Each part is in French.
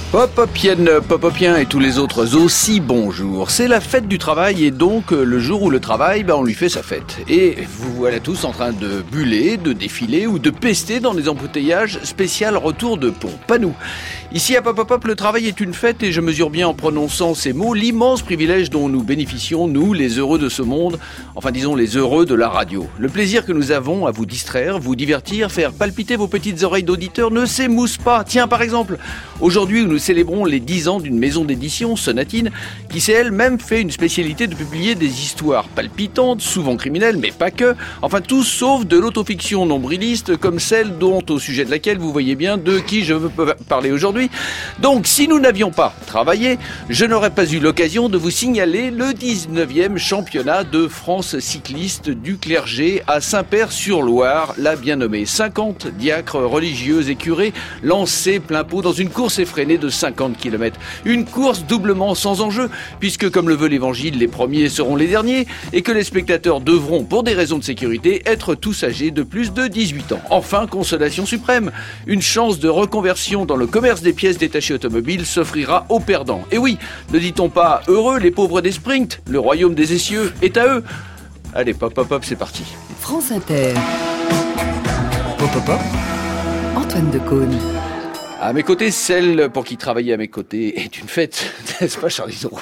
Popopienne, popopien et tous les autres aussi, bonjour. C'est la fête du travail et donc le jour où le travail, on lui fait sa fête. Et vous voilà tous en train de buller, de défiler ou de pester dans les embouteillages spécial retour de pont. Pas nous. Ici à Popopop, le travail est une fête et je mesure bien en prononçant ces mots l'immense privilège dont nous bénéficions, nous, les heureux de ce monde, enfin disons les heureux de la radio. Le plaisir que nous avons à vous distraire, vous divertir, faire palpiter vos petites oreilles d'auditeurs ne s'émousse pas. Tiens, par exemple, aujourd'hui où nous célébrons les 10 ans d'une maison d'édition, Sonatine, qui s'est elle-même fait une spécialité de publier des histoires palpitantes, souvent criminelles, mais pas que, enfin tout sauf de l'autofiction nombriliste, comme celle dont, au sujet de laquelle vous voyez bien de qui je veux parler aujourd'hui. Donc, si nous n'avions pas travaillé, je n'aurais pas eu l'occasion de vous signaler le 19e championnat de France cycliste du clergé à Saint-Père-sur-Loire, la bien nommée. 50 diacres religieux et curés lancés plein pot dans une course effrénée de 50 km. Une course doublement sans enjeu, puisque comme le veut l'évangile, les premiers seront les derniers et que les spectateurs devront, pour des raisons de sécurité, être tous âgés de plus de 18 ans. Enfin, consolation suprême, une chance de reconversion dans le commerce des pièces détachées automobiles s'offrira aux perdants. Et oui, ne dit-on pas heureux les pauvres des sprints, le royaume des essieux est à eux. Allez, pop, c'est parti. France Inter. Pop, Antoine Decaune. À mes côtés, celle pour qui travailler à mes côtés est une fête, n'est-ce pas Charlie Zourou?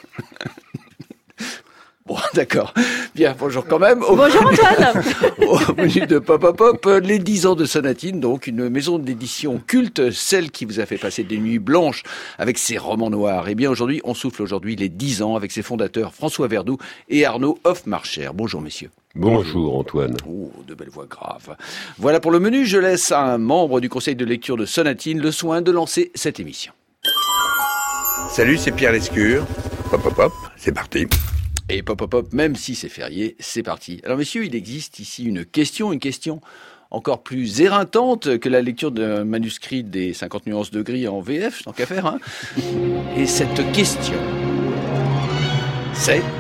Bon, d'accord. Bien, bonjour quand même. Bonjour Antoine. Au menu de Pop, les 10 ans de Sonatine, donc une maison d'édition culte, celle qui vous a fait passer des nuits blanches avec ses romans noirs. Et bien aujourd'hui, on souffle les 10 ans avec ses fondateurs François Verdoux et Arnaud Hofmarcher. Bonjour messieurs. Bonjour Antoine. Oh, de belles voix graves. Voilà pour le menu, je laisse à un membre du conseil de lecture de Sonatine le soin de lancer cette émission. Salut, c'est Pierre Lescure. Pop, c'est parti. Et Pop, même si c'est férié, c'est parti. Alors messieurs, il existe ici une question encore plus éreintante que la lecture d'un manuscrit des 50 nuances de gris en VF, tant qu'à faire, hein. Et cette question, c'est...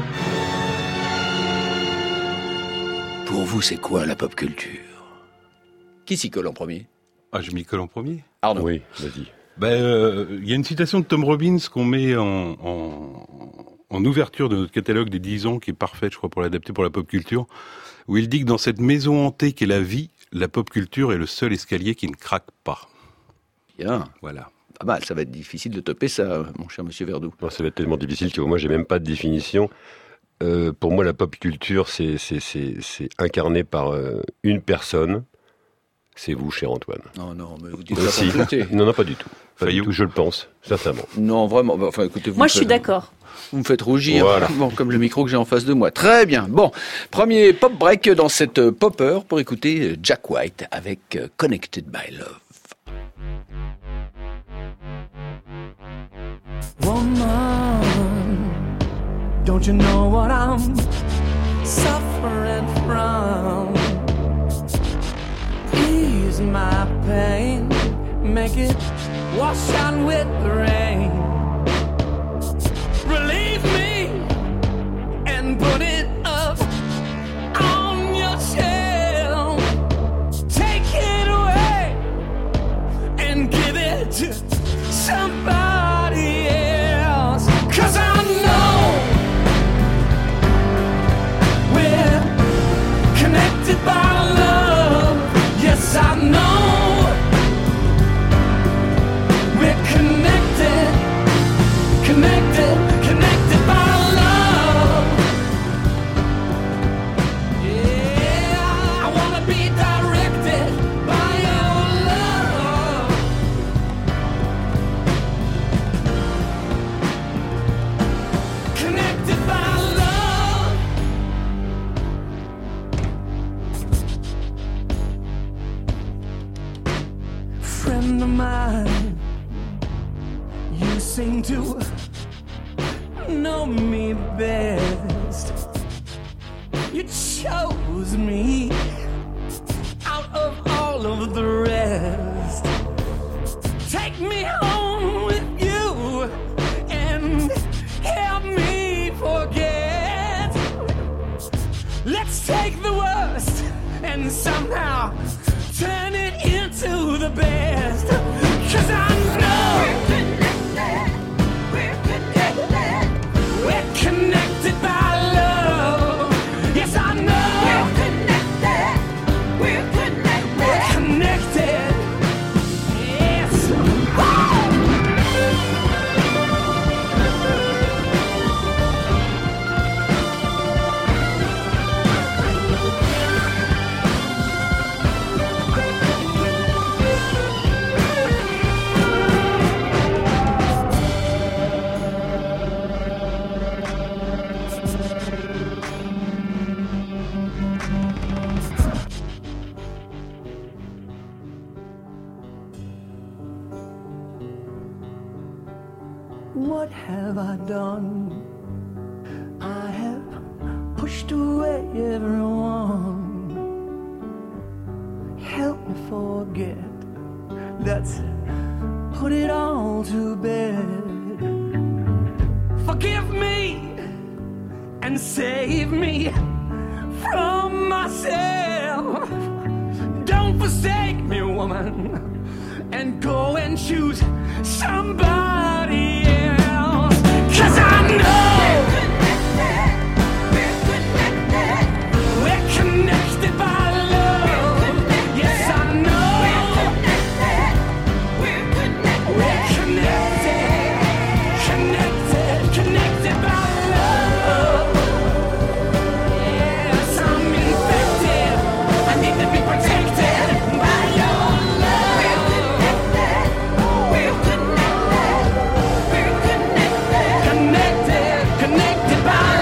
Pour vous, c'est quoi la pop culture? Qui s'y colle en premier? Ah, je m'y colle en premier? Arnaud. Oui, vas-y. Il y a une citation de Tom Robbins qu'on met en ouverture de notre catalogue des 10 ans, qui est parfaite, je crois, pour l'adapter pour la pop culture, où il dit que dans cette maison hantée qu'est la vie, la pop culture est le seul escalier qui ne craque pas. Bien. Voilà. Pas mal, ça va être difficile de topper ça, mon cher monsieur Verdoux. Non, ça va être tellement difficile que moi, j'ai même pas de définition. Pour moi, la pop culture, c'est incarné par une personne. C'est vous, cher Antoine. Non, mais vous dites ça pour fouetter. Non, pas du tout. Pas du tout, je le pense, sincèrement. Non, vraiment. Enfin, écoutez, Moi, je suis d'accord. Vous me faites rougir, voilà. Bon, comme le micro que j'ai en face de moi. Très bien. Bon, premier pop break dans cette popper pour écouter Jack White avec Connected by Love. Woman, don't you know what I'm suffering from? Ease my pain, make it wash out with the rain. Relieve me and put it up on your shelf. Take it away and give it to somebody else. 'Cause I know we're connected by love. Yes, I know we're connected by love. Yeah, I wanna be directed by your love. Connected by love. Friend of mine, you seem to know me best. You chose me out of all of the rest. Take me home with you and help me forget. Let's take the worst and somehow turn it into the best. 'Cause I know what have I done? I have pushed away everyone. Help me forget. Let's put it all to bed. Forgive me and save me from myself. Don't forsake me, woman, and go and choose somebody else. 'Cause I know we're connected by love. Yes, I know we're connected by love. Yes, I'm infected. I need to be protected by your love. We're connected by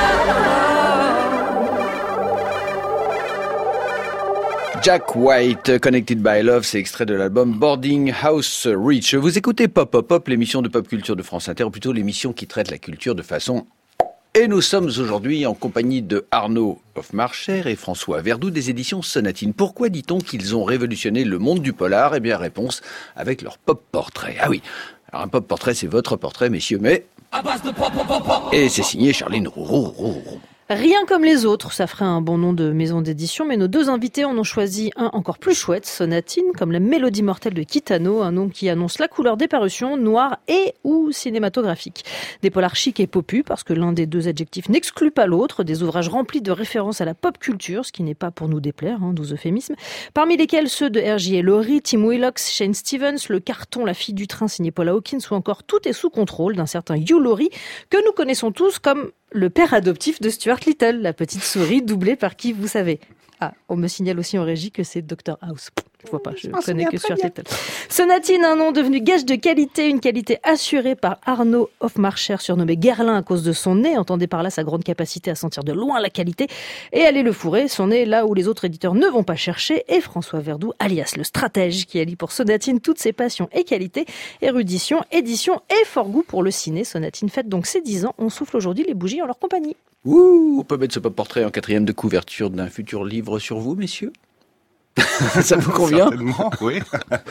love. Jack White, Connected by Love, c'est extrait de l'album Boarding House Reach. Vous écoutez Pop Pop Pop, l'émission de pop culture de France Inter, ou plutôt l'émission qui traite la culture de façon... Et nous sommes aujourd'hui en compagnie de Arnaud Hofmarcher et François Verdoux des éditions Sonatine. Pourquoi dit-on qu'ils ont révolutionné le monde du polar ? Eh bien, réponse avec leur pop-portrait. Ah oui, alors un pop-portrait, c'est votre portrait, messieurs, mais... Et c'est signé Charline Roux. Rien comme les autres, ça ferait un bon nom de maison d'édition, mais nos deux invités en ont choisi un encore plus chouette, Sonatine, comme la mélodie mortelle de Kitano, un nom qui annonce la couleur des parutions, noire et ou cinématographique. Des polars chic et popus, parce que l'un des deux adjectifs n'exclut pas l'autre, des ouvrages remplis de références à la pop culture, ce qui n'est pas pour nous déplaire, doux euphémisme, parmi lesquels ceux de R.J. Laurie, Tim Willox, Shane Stevens, le carton La fille du train signé Paula Hawkins, ou encore Tout est sous contrôle d'un certain Hugh Laurie, que nous connaissons tous comme le père adoptif de Stuart Little, la petite souris doublée par qui vous savez. Ah, on me signale aussi en régie que c'est Dr House. Je vois pas, je connais que Stuart Little. Sonatine, un nom devenu gage de qualité, une qualité assurée par Arnaud Hofmarcher, surnommé Guerlain à cause de son nez. Entendez par là sa grande capacité à sentir de loin la qualité et aller le fourrer, son nez là où les autres éditeurs ne vont pas chercher. Et François Verdoux, alias le stratège, qui allie pour Sonatine toutes ses passions et qualités, érudition, édition et fort goût pour le ciné. Sonatine fête donc ses 10 ans. On souffle aujourd'hui les bougies en leur compagnie. Ouh, on peut mettre ce pop-portrait en 4e de couverture d'un futur livre sur vous, messieurs ? Ça vous convient ? Certainement, oui. Non ?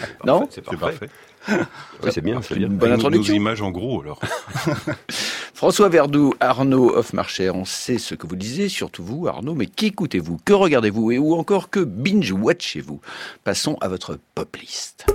C'est parfait. Oui, c'est bien, c'est bien. Bonne introduction. Nos images en gros, alors. François Verdoux, Arnaud Hofmarcher, on sait ce que vous lisez, surtout vous, Arnaud, mais qu'écoutez-vous ? Que regardez-vous ? Et ou encore que binge-watchez-vous ? Passons à votre pop list.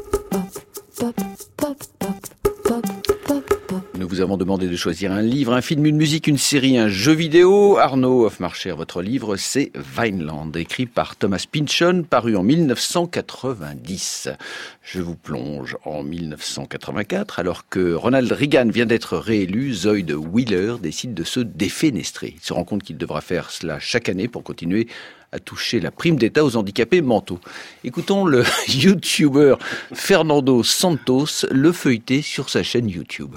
Nous vous avons demandé de choisir un livre, un film, une musique, une série, un jeu vidéo. Arnaud Hofmarcher, votre livre, c'est Vineland, écrit par Thomas Pynchon, paru en 1990. Je vous plonge en 1984, alors que Ronald Reagan vient d'être réélu, Zoid Wheeler décide de se défenestrer. Il se rend compte qu'il devra faire cela chaque année pour continuer à toucher la prime d'État aux handicapés mentaux. Écoutons le YouTuber Fernando Santos le feuilleter sur sa chaîne YouTube.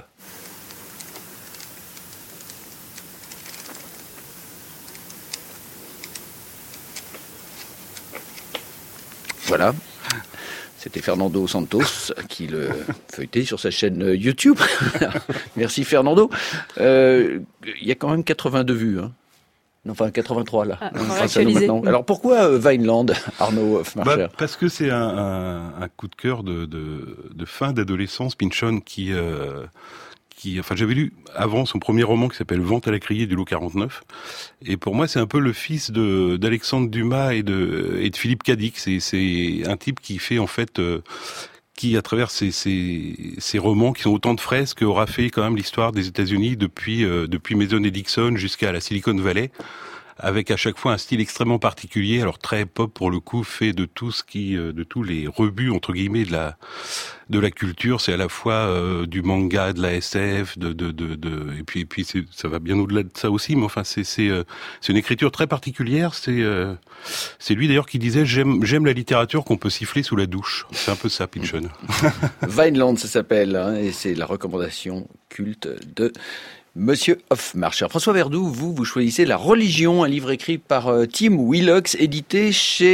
Voilà, c'était Fernando Santos qui le feuilletait sur sa chaîne YouTube. Merci Fernando. Il y a quand même 82 vues. Enfin 83 là. Maintenant. Alors pourquoi Vineland, Arnaud Hofmarcher ? Parce que c'est un coup de cœur de fin d'adolescence. Pynchon qui j'avais lu avant son premier roman qui s'appelle Vente à la criée du lot 49, et pour moi c'est un peu le fils d'Alexandre Dumas et de Philippe Cadic. C'est un type qui fait en fait qui à travers ces romans qui sont autant de fresques aura fait quand même l'histoire des États-Unis depuis Mason et Dixon jusqu'à la Silicon Valley, avec à chaque fois un style extrêmement particulier, alors très pop pour le coup, fait de tout de tous les rebuts entre guillemets de la culture. C'est à la fois du manga, de la SF, et puis ça va bien au-delà de ça aussi. Mais enfin, c'est une écriture très particulière. C'est lui d'ailleurs qui disait j'aime la littérature qu'on peut siffler sous la douche. C'est un peu ça, Pynchon. Vineland, ça s'appelle, et c'est la recommandation culte de Monsieur Hofmarcher. François Verdoux, vous choisissez La Religion, un livre écrit par Tim Willox, édité chez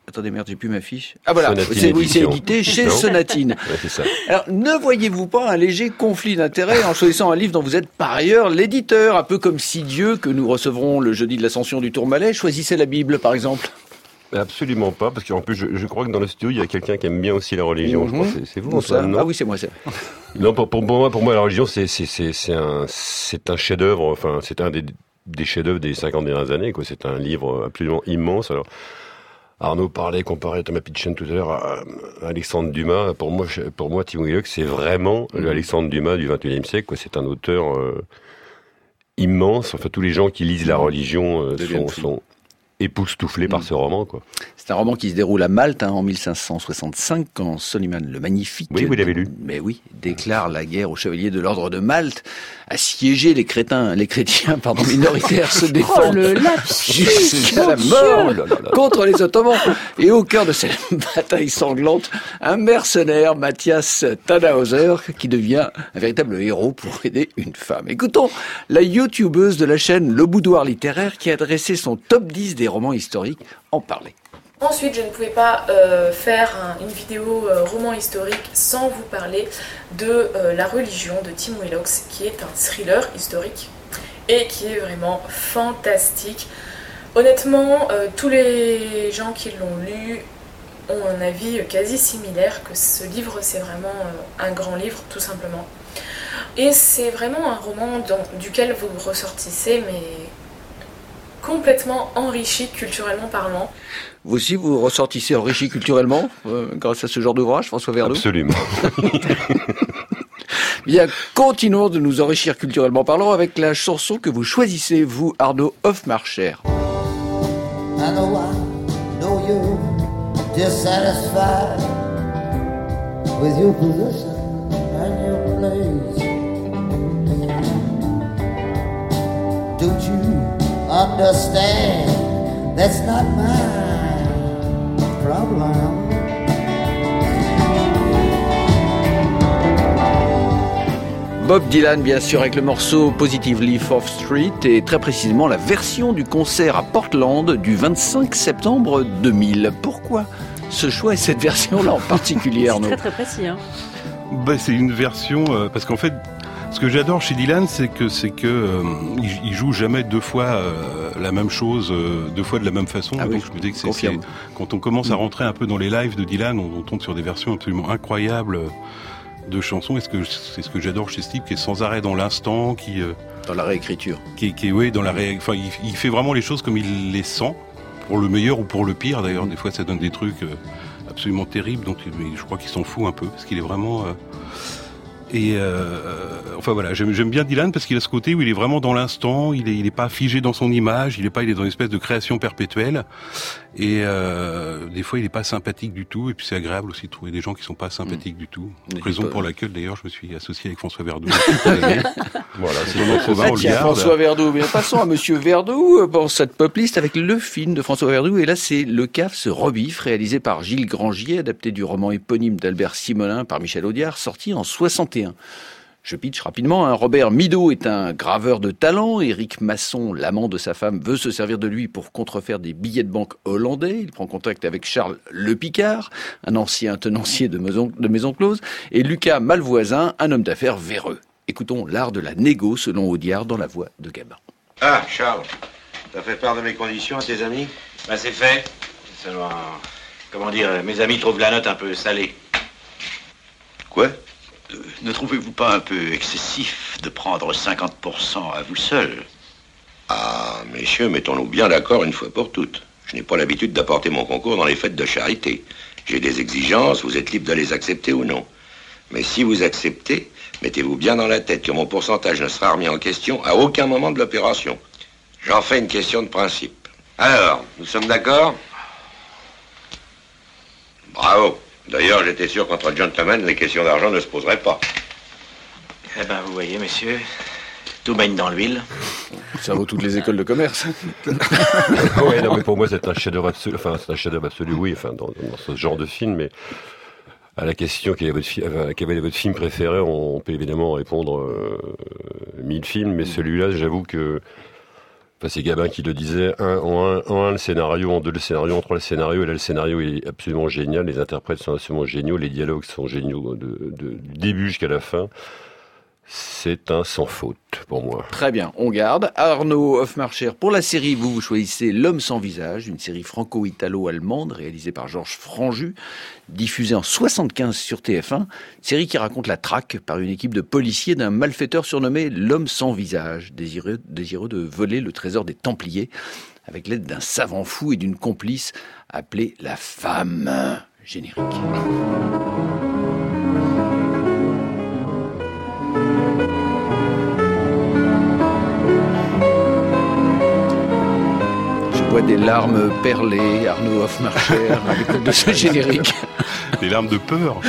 Attendez, merde, j'ai plus ma fiche. Ah voilà, Sonatine c'est Édition. édité chez Non. Sonatine. Ouais, c'est ça. Alors, ne voyez-vous pas un léger conflit d'intérêts en choisissant un livre dont vous êtes par ailleurs l'éditeur, un peu comme si Dieu, que nous recevrons le jeudi de l'Ascension du Tourmalet, choisissait la Bible, par exemple? Absolument pas, parce qu'en plus, je crois que dans le studio, il y a quelqu'un qui aime bien aussi la religion. Je crois que c'est vous, Ou ça. Antoine, non? Ah oui, c'est moi, c'est vrai. Non, pour moi, la religion, c'est un chef-d'œuvre. Enfin, c'est un des chefs-d'œuvre des 50 dernières années, quoi. C'est un livre absolument immense. Alors, Arnaud comparait Thomas Pynchon tout à l'heure à Alexandre Dumas. Pour moi, Tim Wheelock, c'est vraiment l'Alexandre Dumas du XXIe siècle, quoi. C'est un auteur immense. Enfin, tous les gens qui lisent la religion sont époustouflés par ce roman, quoi. C'est un roman qui se déroule à Malte en 1565, quand Soliman le Magnifique, Oui, vous l'avez lu. Mais oui, déclare la guerre aux chevaliers de l'ordre de Malte, assiégé les chrétiens minoritaires se Oh, défendent le lapsus, jusqu'à la mon mort Dieu. contre les Ottomans. Et au cœur de cette bataille sanglante, un mercenaire, Matthias Tannhauser, qui devient un véritable héros pour aider une femme. Écoutons la youtubeuse de la chaîne Le Boudoir Littéraire qui a dressé son top 10 des romans historiques en parler. Ensuite, je ne pouvais pas faire une vidéo roman historique sans vous parler de La religion de Tim Wheelock, qui est un thriller historique et qui est vraiment fantastique. Honnêtement, tous les gens qui l'ont lu ont un avis quasi similaire, que ce livre c'est vraiment un grand livre tout simplement. Et c'est vraiment un roman duquel vous ressortissez mais complètement enrichi culturellement parlant. Vous aussi, vous ressortissez enrichi culturellement grâce à ce genre d'ouvrage, François Verdeau? Absolument. Bien, continuons de nous enrichir culturellement parlant avec la chanson que vous choisissez, vous, Arnaud Hofmarcher. I know you're dissatisfied with your position and your place. Don't you understand? That's not my problem. Bob Dylan, bien sûr, avec le morceau Positively 4th Street et très précisément la version du concert à Portland du 25 septembre 2000. Pourquoi ce choix et cette version-là en particulier, C'est Arnaud? très très précis. Hein. C'est une version parce qu'en fait, ce que j'adore chez Dylan, c'est que il joue jamais deux fois la même chose, deux fois de la même façon. Ah oui, donc je me dis que confirme. quand on commence à rentrer un peu dans les lives de Dylan, on tombe sur des versions absolument incroyables de chansons. Et c'est ce que j'adore chez Steve, qui est sans arrêt dans l'instant, Dans la réécriture. qui est oui, dans la enfin, il fait vraiment les choses comme il les sent, pour le meilleur ou pour le pire. D'ailleurs, des fois, ça donne des trucs absolument terribles. Donc, je crois qu'il s'en fout un peu, parce qu'il est vraiment. Enfin voilà, j'aime bien Dylan parce qu'il a ce côté où il est vraiment dans l'instant, il est pas figé dans son image, il est dans une espèce de création perpétuelle. Et des fois, il est pas sympathique du tout. Et puis c'est agréable aussi de trouver des gens qui sont pas sympathiques du tout. Raison pour laquelle d'ailleurs je me suis associé avec François Verdoux. Voilà, c'est On en trouve un, on le Tiens, garde. François Verdoux. Bien, passons à Monsieur Verdoux pour cette pop list avec le film de François Verdoux. Et là, c'est Le Cave se rebiffe, réalisé par Gilles Grangier, adapté du roman éponyme d'Albert Simonin par Michel Audiard, sorti en 61. Je pitch rapidement. Robert Mideau est un graveur de talent. Éric Masson, l'amant de sa femme, veut se servir de lui pour contrefaire des billets de banque hollandais. Il prend contact avec Charles Le Picard, un ancien tenancier de Maison Close, et Lucas Malvoisin, un homme d'affaires véreux. Écoutons l'art de la négo selon Audiard dans la voix de Gabin. Ah, Charles, t'as fait part de mes conditions à tes amis? Bah c'est fait. Seulement, comment dire, mes amis trouvent la note un peu salée. Quoi? Ne trouvez-vous pas un peu excessif de prendre 50% à vous seul? Ah, messieurs, mettons-nous bien d'accord une fois pour toutes. Je n'ai pas l'habitude d'apporter mon concours dans les fêtes de charité. J'ai des exigences, vous êtes libre de les accepter ou non. Mais si vous acceptez, mettez-vous bien dans la tête que mon pourcentage ne sera remis en question à aucun moment de l'opération. J'en fais une question de principe. Alors, nous sommes d'accord? Bravo. D'ailleurs, j'étais sûr qu'entre gentlemen, les questions d'argent ne se poseraient pas. Eh ben, vous voyez, messieurs, tout baigne dans l'huile. Ça vaut toutes les écoles de commerce. Ouais, non, mais pour moi, c'est un chef-d'œuvre absolu. Enfin, c'est un chef-d'œuvre absolu, oui. Enfin, dans ce genre de film, mais à la question quel est votre film préféré, on peut évidemment répondre 1000 films, mais celui-là, j'avoue que Enfin, c'est Gabin qui le disait, en un, le scénario, en deux, le scénario, en trois, le scénario, et là, le scénario est absolument génial, les interprètes sont absolument géniaux, les dialogues sont géniaux du début jusqu'à la fin. C'est un sans faute pour moi. Très bien, on garde. Arnaud Hofmarcher, pour la série, vous choisissez L'homme sans visage, une série franco-italo-allemande réalisée par Georges Franju, diffusée en 75 sur TF1, série qui raconte la traque par une équipe de policiers d'un malfaiteur surnommé L'homme sans visage, désireux de voler le trésor des Templiers, avec l'aide d'un savant fou et d'une complice appelée la femme. Générique. Je vois des larmes perlées, Arnaud Hofmarcher, à l'écoute de ce générique. Des larmes de peur.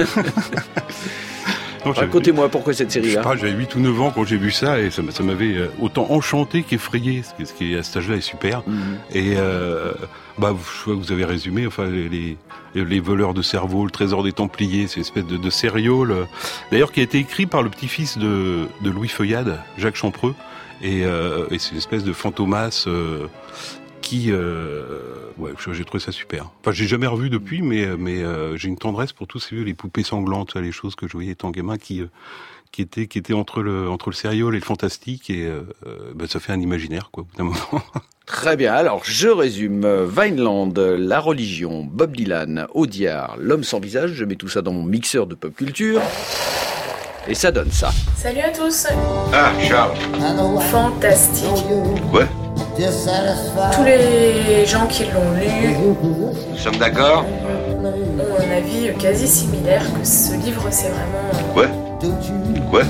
Non, Racontez-moi pourquoi cette série-là. Je sais pas, j'avais 8 ou 9 ans quand j'ai vu ça et ça m'avait autant enchanté qu'effrayé, ce qui à cet âge-là est super. Et je vois que vous avez résumé, enfin les voleurs de cerveau, le trésor des Templiers, c'est une espèce de sériole, d'ailleurs qui a été écrit par le petit-fils de Louis Feuillade, Jacques Champreux, et c'est une espèce de fantomas qui j'ai trouvé ça super. Enfin, j'ai jamais revu depuis, mais j'ai une tendresse pour tous les poupées sanglantes, les choses que je voyais étant gamin qui étaient entre le sérieux et le fantastique, et ça fait un imaginaire, quoi, au bout d'un moment. Très bien, alors je résume. Vineland, La Religion, Bob Dylan, Audiard, L'homme sans visage, je mets tout ça dans mon mixeur de pop culture. Et ça donne ça. Salut à tous. Ah, Charles. Fantastique. Ouais, Tous les gens qui l'ont lu nous sommes d'accord? ont un avis quasi similaire, que ce livre c'est vraiment... Ouais. Ouais.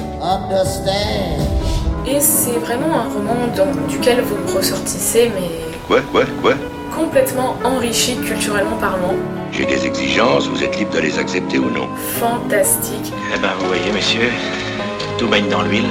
Et c'est vraiment un roman duquel vous ressortissez, mais Ouais. complètement enrichi culturellement parlant. J'ai des exigences, vous êtes libre de les accepter ou non? Fantastique. Eh ben, vous voyez, messieurs, tout baigne dans l'huile.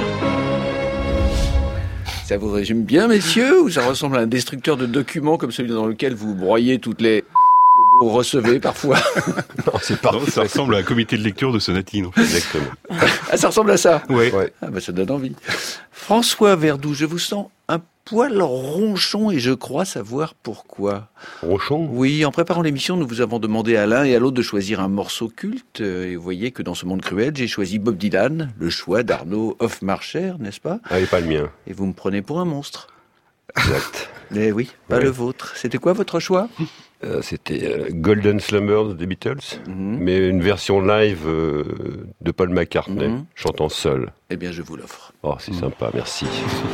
Ça vous résume bien, messieurs, ou ça ressemble à un destructeur de documents comme celui dans lequel vous broyez toutes les... que vous recevez parfois? Non, c'est parfait. Non, ça ressemble à un comité de lecture de Sonatine, en fait. Exactement. Ah, ça ressemble à ça? Ouais. Ah bah ça donne envie. François Verdoux, je vous sens un poil ronchon et je crois savoir pourquoi. Ronchon? Oui, en préparant l'émission, nous vous avons demandé à l'un et à l'autre de choisir un morceau culte. Et vous voyez que dans ce monde cruel, j'ai choisi Bob Dylan, le choix d'Arnaud Hofmarcher, n'est-ce pas? Ah, et pas le mien. Et vous me prenez pour un monstre. Exact. Mais oui, pas Ouais. le vôtre. C'était quoi votre choix? C'était Golden Slumbers des Beatles, mais une version live de Paul McCartney, chantant seul. Eh bien, je vous l'offre. Oh, c'est sympa, merci.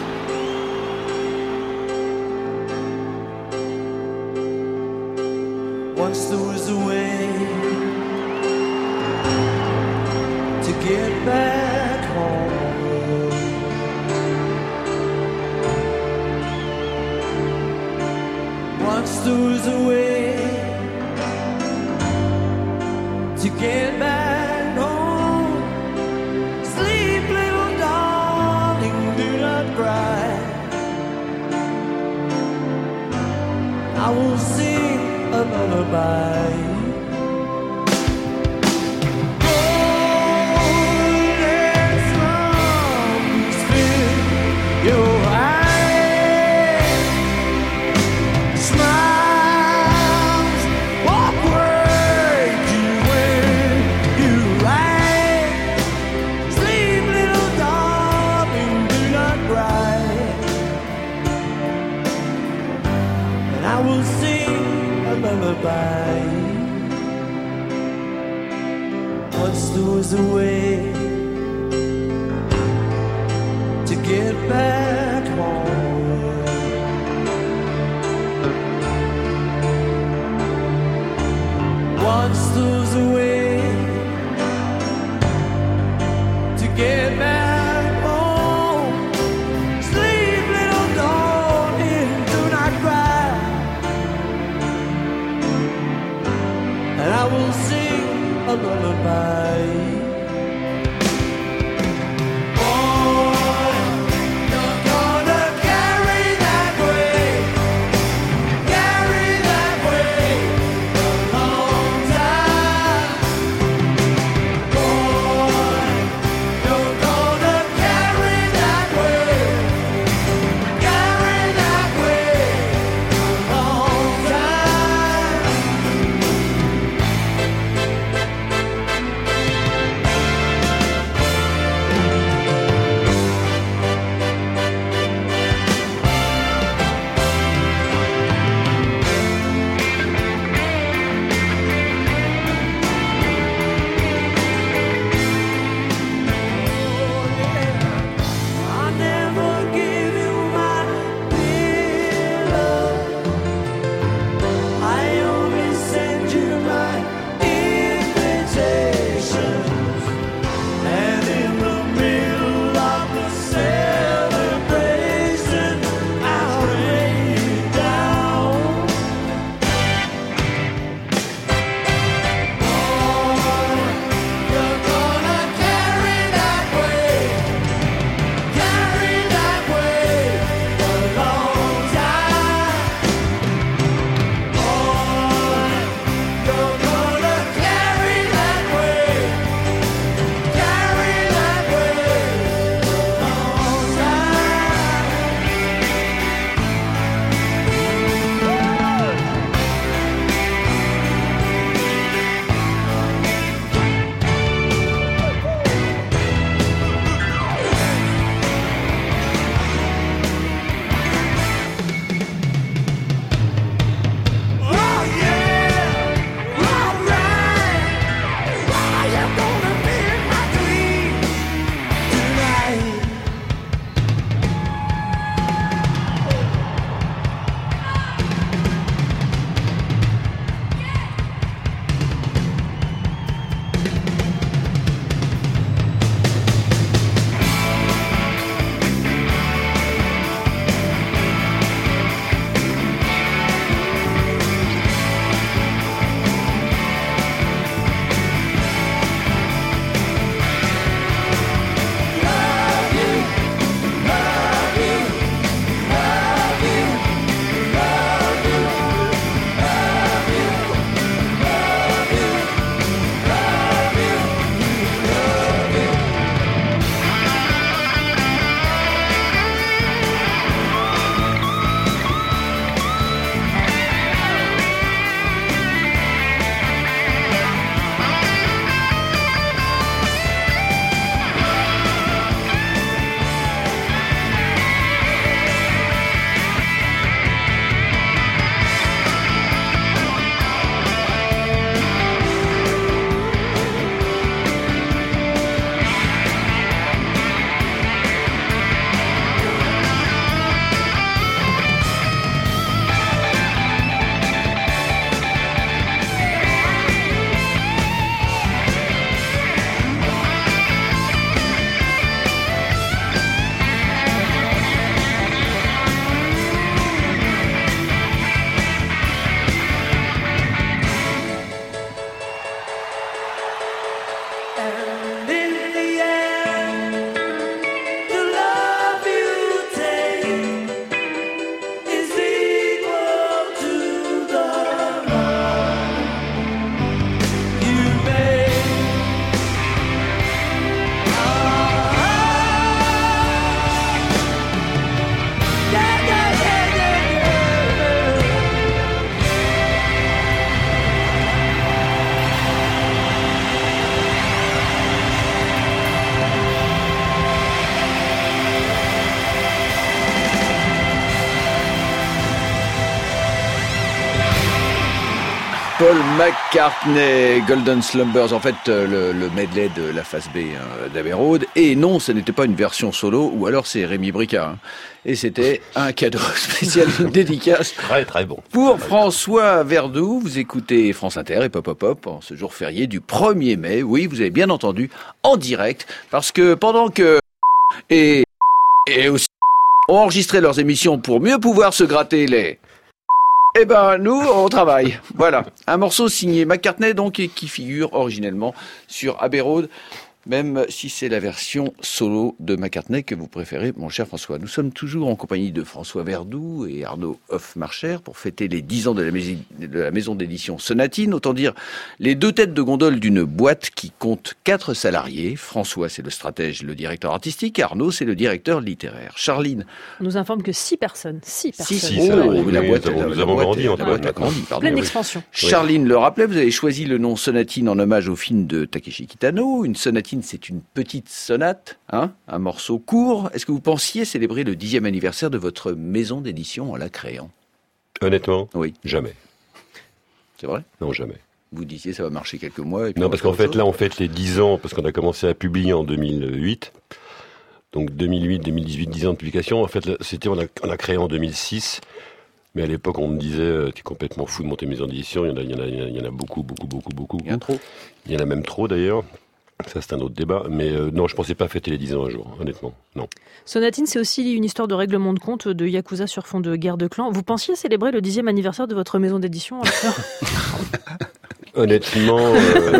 Once there was a way to get back home. Once there was a way to get back home. Sleep, little darling, do not cry. I will sing a lullaby. Golden slumbers fill your eyes. Smiles walk break you when you rise. Sleep, little darling, do not cry. And I will sing a lullaby. Once there was a way to get back home. Once there was a way to get back home. Sleep, little darling, do not cry. And I will sing a lullaby. Boy, you're gonna carry that way a long time. Boy, you're gonna Paul McCartney, Golden Slumbers, en fait le medley de la phase B d'Abbey Road. Et non, ce n'était pas une version solo, ou alors c'est Rémi Bricard. Hein. Et c'était un cadeau spécial, une dédicace. Très très bon. Pour François Verdoux, vous écoutez France Inter et Pop Pop Pop en ce jour férié du 1er mai. Oui, vous avez bien entendu, en direct, parce que pendant que et aussi ont enregistré leurs émissions pour mieux pouvoir se gratter les... Eh ben, nous, on travaille. Voilà. Un morceau signé McCartney, donc, et qui figure originellement sur Abbey Road, même si c'est la version solo de McCartney que vous préférez, mon cher François. Nous sommes toujours en compagnie de François Verdoux et Arnaud Hofmarcher pour fêter les 10 ans de la maison d'édition Sonatine. Autant dire les deux têtes de gondole d'une boîte qui compte 4 salariés. François, c'est le stratège, le directeur artistique. Arnaud, c'est le directeur littéraire. Charline. On nous informe que 6 personnes. 6 personnes. La boîte, nous avons grandi. Pleine expansion. Charline le rappelait, vous avez choisi le nom Sonatine en hommage au film de Takeshi Kitano. Une sonatine, c'est une petite sonate, hein, un morceau court. Est-ce que vous pensiez célébrer le 10e anniversaire de votre maison d'édition en la créant? Honnêtement, oui. Jamais. C'est vrai? Non, jamais. Vous disiez ça va marcher quelques mois. Et puis non, parce qu'en fait, là, on fête les 10 ans, parce qu'on a commencé à publier en 2008. Donc 2008, 2018, 10 ans de publication. En fait, là, on a créé en 2006. Mais à l'époque, on me disait, t'es complètement fou de monter une maison d'édition. Il y en a beaucoup. Il y en a trop. Il y en a même trop, d'ailleurs. Ça, c'est un autre débat. Mais non, je pensais pas fêter les 10 ans un jour, honnêtement. Non. Sonatine, c'est aussi une histoire de règlement de compte de Yakuza sur fond de guerre de clans. Vous pensiez célébrer le 10e anniversaire de votre maison d'édition Honnêtement...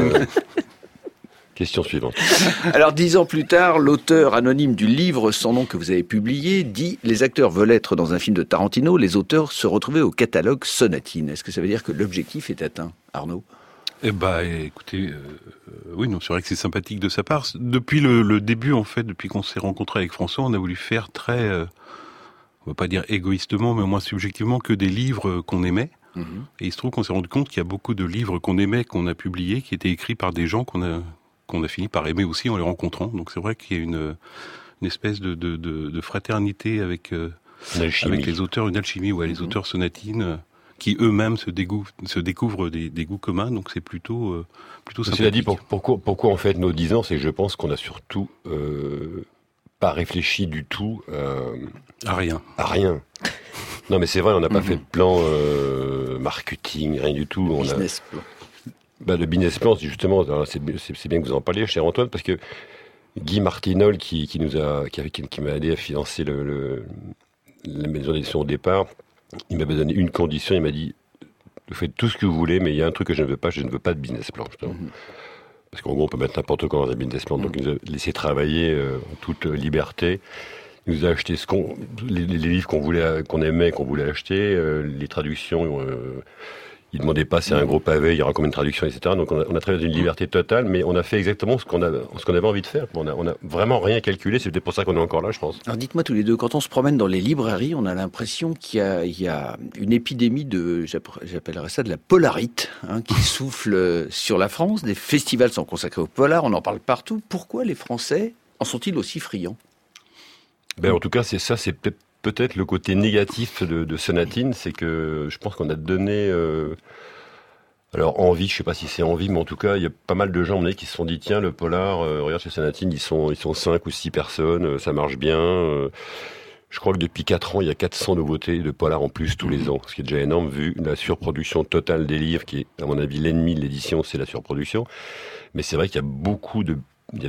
Question suivante. Alors, 10 ans plus tard, l'auteur anonyme du livre sans nom que vous avez publié dit « Les acteurs veulent être dans un film de Tarantino, les auteurs se retrouvaient au catalogue Sonatine ». Est-ce que ça veut dire que l'objectif est atteint, Arnaud ? Eh ben, écoutez, oui, non, c'est vrai que c'est sympathique de sa part. Depuis le début, en fait, depuis qu'on s'est rencontré avec François, on a voulu faire très, on va pas dire égoïstement, mais au moins subjectivement, que des livres qu'on aimait. Mmh. Et il se trouve qu'on s'est rendu compte qu'il y a beaucoup de livres qu'on aimait, qu'on a publiés, qui étaient écrits par des gens qu'on a fini par aimer aussi en les rencontrant. Donc c'est vrai qu'il y a une espèce de fraternité avec les auteurs, une alchimie, ouais, les auteurs sonatines, qui eux-mêmes se découvrent des goûts communs, donc c'est plutôt sympathique. Cela dit, pourquoi on fête nos 10 ans, c'est que je pense qu'on a surtout pas réfléchi du tout à rien. Non mais c'est vrai, on n'a pas fait de plan marketing, rien du tout. Business plan. Le business plan, justement, c'est bien que vous en parliez, cher Antoine, parce que Guy Martinol, qui m'a aidé à financer la maison d'édition au départ, il m'avait donné une condition, il m'a dit « Vous faites tout ce que vous voulez, mais il y a un truc que je ne veux pas de business plan. » Parce qu'en gros, on peut mettre n'importe quoi dans un business plan, donc il nous a laissé travailler en toute liberté. Il nous a acheté les livres qu'on aimait, qu'on voulait acheter, les traductions... il demandait pas c'est un gros pavé, il y aura combien de traductions, etc. Donc on a travaillé dans une liberté totale, mais on a fait exactement ce qu'on avait envie de faire. On a vraiment rien calculé, c'est peut-être pour ça qu'on est encore là, je pense. Alors dites-moi tous les deux, quand on se promène dans les librairies, on a l'impression qu'il y a une épidémie j'appellerais ça de la polarite, hein, qui souffle sur la France. Des festivals sont consacrés au polar, on en parle partout. Pourquoi les Français en sont-ils aussi friands? En tout cas, c'est peut-être le côté négatif de Sonatine, c'est que je pense qu'on a donné alors envie, je sais pas si c'est envie, mais en tout cas il y a pas mal de gens qui se sont dit tiens, le polar, regarde chez Sonatine, ils sont 5 ou 6 personnes, ça marche bien. Je crois que depuis 4 ans il y a 400 nouveautés de polar en plus tous les ans, ce qui est déjà énorme vu la surproduction totale des livres, qui est à mon avis l'ennemi de l'édition, c'est la surproduction. Mais c'est vrai qu'il y a beaucoup plus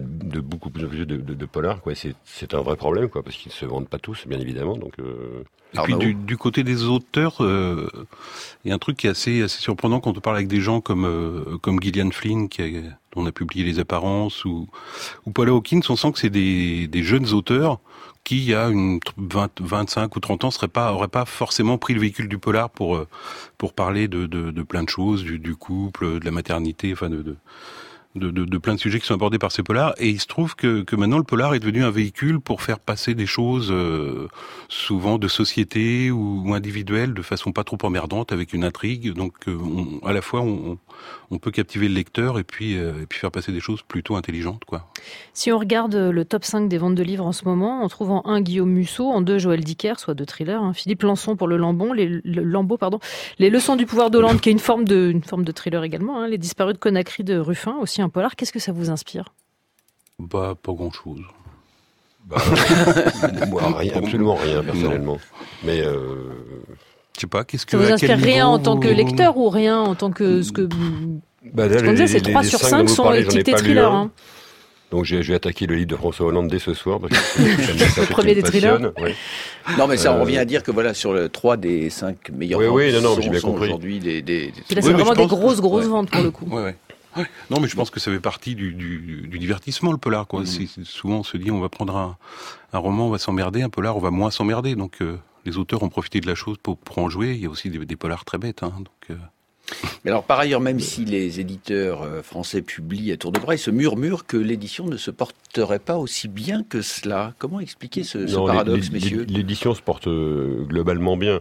de polars, quoi. C'est un vrai problème, quoi, parce qu'ils se vendent pas tous, bien évidemment. Donc, Et puis du côté des auteurs, il y a un truc qui est assez surprenant quand on parle avec des gens comme Gillian Flynn, dont on a publié Les Apparences, ou Paula Hawkins. On sent que c'est des jeunes auteurs qui, il y a 25 ou 30 ans, auraient pas forcément pris le véhicule du polar pour parler de plein de choses, du couple, de la maternité, enfin de de plein de sujets qui sont abordés par ces polars. Et il se trouve que maintenant le polar est devenu un véhicule pour faire passer des choses souvent de société ou individuelles de façon pas trop emmerdante avec une intrigue. Donc à la fois on peut captiver le lecteur et puis faire passer des choses plutôt intelligentes, quoi. Si on regarde le top 5 des ventes de livres en ce moment, on trouve en 1 Guillaume Musso, en 2 Joël Dicker, soit 2 thrillers, hein, Philippe Lançon pour le Lambeau, Les Leçons du pouvoir d'Hollande, qui est une forme de thriller également, hein, Les Disparus de Conakry de Ruffin, aussi un polar. Qu'est-ce que ça vous inspire ? Pas grand-chose. Moi, absolument rien, personnellement. Mais je sais pas, qu'est-ce que... Ça vous inspire rien en tant que lecteur ou rien en tant que... Ce que c'est 3 sur 5 sont étiquetés thrillers. Hein. Donc je vais attaquer le livre de François Hollande dès ce soir. Parce que le premier des thrillers. Oui. Non, mais ça, on revient à dire que voilà, sur le 3 des 5 meilleurs ventes j'ai bien sont compris. aujourd'hui des... Là, c'est vraiment des grosses ventes pour le coup. Ouais. Non, mais je pense que ça fait partie du divertissement, le polar, quoi. Souvent, on se dit, on va prendre un roman, on va s'emmerder, un polar, on va moins s'emmerder. Donc, les auteurs ont profité de la chose pour en jouer. Il y a aussi des polars très bêtes, hein, donc... Mais alors, par ailleurs, même si les éditeurs français publient à tour de bras, il se murmure que l'édition ne se porterait pas aussi bien que cela. Comment expliquer ce paradoxe, messieurs ? L'édition se porte globalement bien.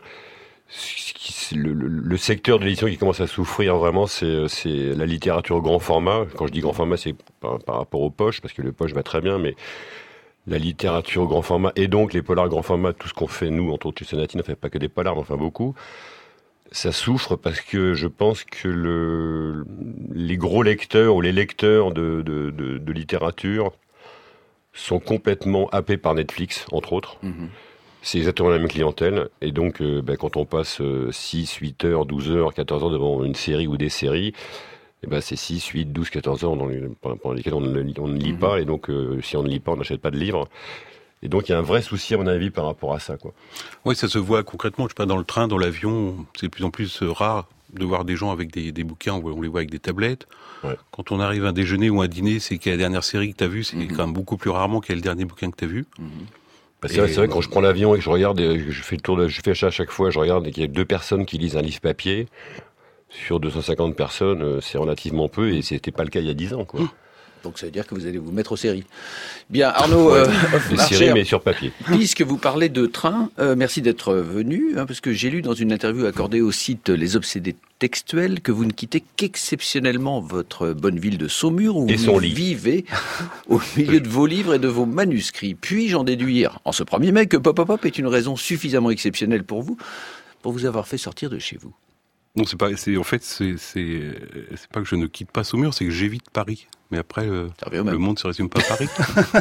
Le secteur de l'édition qui commence à souffrir vraiment, c'est la littérature grand format. Quand je dis grand format, c'est par rapport aux poches, parce que le poche va très bien, mais la littérature grand format, et donc les polars grand format, tout ce qu'on fait, nous, entre autres chez Sonatine, on ne fait pas que des polars, mais enfin beaucoup, ça souffre parce que je pense que les gros lecteurs ou les lecteurs de littérature sont complètement happés par Netflix, entre autres. C'est exactement la même clientèle. Et donc, quand on passe 6, 8 heures, 12 heures, 14 heures devant une série ou des séries, c'est 6, 8, 12, 14 heures pendant lesquelles on ne lit pas. Et donc, si on ne lit pas, on n'achète pas de livres. Et donc, il y a un vrai souci, à mon avis, par rapport à ça, quoi. Oui, ça se voit concrètement. Je sais pas, dans le train, dans l'avion, c'est de plus en plus rare de voir des gens avec des bouquins, on les voit avec des tablettes. Ouais. Quand on arrive à un déjeuner ou un dîner, c'est qu'il y a la dernière série que tu as vue, c'est quand même beaucoup plus rarement qu'il y a le dernier bouquin que tu as vu. C'est vrai, quand je prends l'avion et que je regarde, je fais ça à chaque fois, je regarde et qu'il y a 2 personnes qui lisent un livre papier, sur 250 personnes, c'est relativement peu, et c'était pas le cas il y a 10 ans, quoi. Donc ça veut dire que vous allez vous mettre aux séries. Bien, Arnaud des séries, mais sur papier. Puisque vous parlez de train, merci d'être venu, parce que j'ai lu dans une interview accordée au site Les Obsédés Textuels que vous ne quittez qu'exceptionnellement votre bonne ville de Saumur, où vous vivez au milieu de vos livres et de vos manuscrits. Puis j'en déduire, en ce 1er mai, que Pop est une raison suffisamment exceptionnelle pour vous avoir fait sortir de chez vous. Non, c'est pas que je ne quitte pas Saumur, c'est que j'évite Paris. Mais après, le monde se résume pas à Paris.